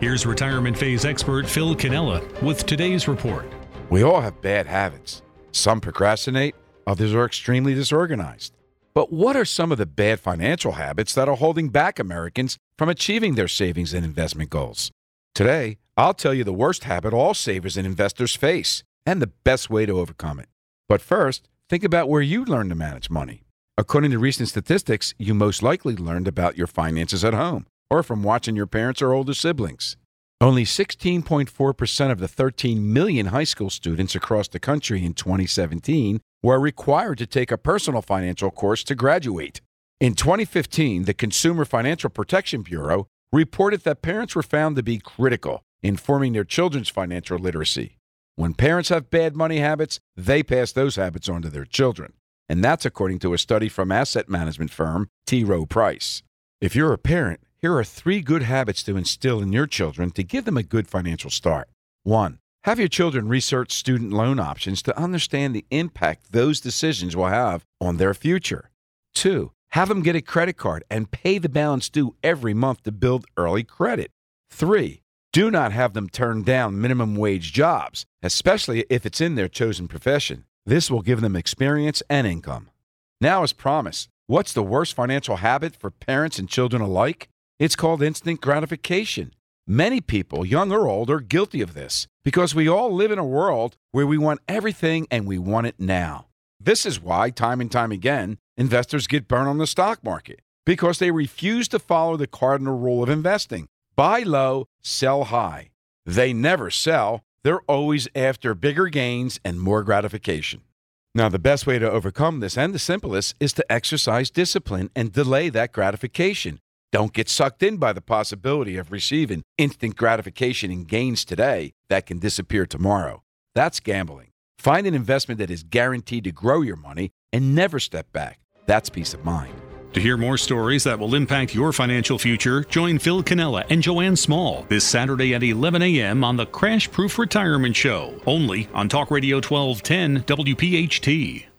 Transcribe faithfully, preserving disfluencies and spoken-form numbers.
Here's retirement phase expert Phil Cannella with today's report. We all have bad habits. Some procrastinate, others are extremely disorganized. But what are some of the bad financial habits that are holding back Americans from achieving their savings and investment goals? Today, I'll tell you the worst habit all savers and investors face and the best way to overcome it. But first, think about where you learned to manage money. According to recent statistics, you most likely learned about your finances at home or from watching your parents or older siblings. Only sixteen point four percent of the thirteen million high school students across the country in twenty seventeen were required to take a personal financial course to graduate. In twenty fifteen, the Consumer Financial Protection Bureau reported that parents were found to be critical in forming their children's financial literacy. When parents have bad money habits, they pass those habits on to their children. And that's according to a study from asset management firm T. Rowe Price. If you're a parent, here are three good habits to instill in your children to give them a good financial start. One, have your children research student loan options to understand the impact those decisions will have on their future. Two, have them get a credit card and pay the balance due every month to build early credit. Three, do not have them turn down minimum wage jobs, especially if it's in their chosen profession. This will give them experience and income. Now, as promised, what's the worst financial habit for parents and children alike? It's called instant gratification. Many people, young or old, are guilty of this because we all live in a world where we want everything and we want it now. This is why, time and time again, investors get burned on the stock market because they refuse to follow the cardinal rule of investing. Buy low, sell high. They never sell. They're always after bigger gains and more gratification. Now, the best way to overcome this, and the simplest, is to exercise discipline and delay that gratification. Don't get sucked in by the possibility of receiving instant gratification and gains today that can disappear tomorrow. That's gambling. Find an investment that is guaranteed to grow your money and never step back. That's peace of mind. To hear more stories that will impact your financial future, join Phil Cannella and Joanne Small this Saturday at eleven a.m. on the Crash Proof Retirement Show, only on Talk Radio twelve ten W P H T.